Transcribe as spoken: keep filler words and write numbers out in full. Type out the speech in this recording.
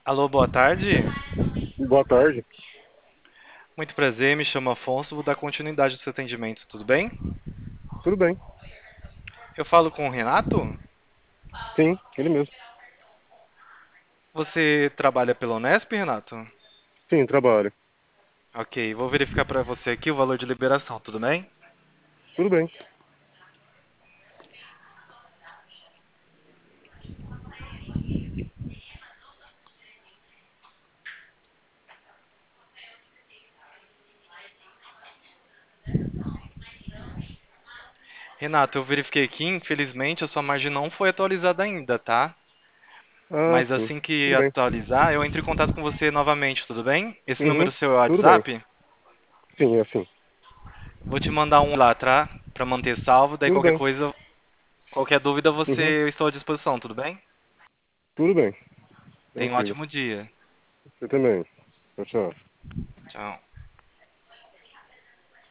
Alô, boa tarde. Boa tarde. Muito prazer, me chamo Afonso, vou dar continuidade ao seu atendimento, tudo bem? Tudo bem? Eu falo com o Renato? Sim, ele mesmo. Você trabalha pela Unesp, Renato? Sim, trabalho. Ok, vou verificar para você aqui o valor de liberação, tudo bem? Tudo bem. Renato, eu verifiquei aqui, infelizmente a sua margem não foi atualizada ainda, tá? Ah, Mas sim. assim que Tudo bem. atualizar, eu entro em contato com você novamente, tudo bem? Esse Uhum. número seu é o Tudo bem. WhatsApp? Sim, é assim. Vou te mandar um lá, tá? Para manter salvo, daí Tudo qualquer bem. coisa, qualquer dúvida, você Uhum. eu estou à disposição, tudo bem? Tudo bem. Tenha um Tranquilo. ótimo dia. Você também. Tchau, tchau. Tchau.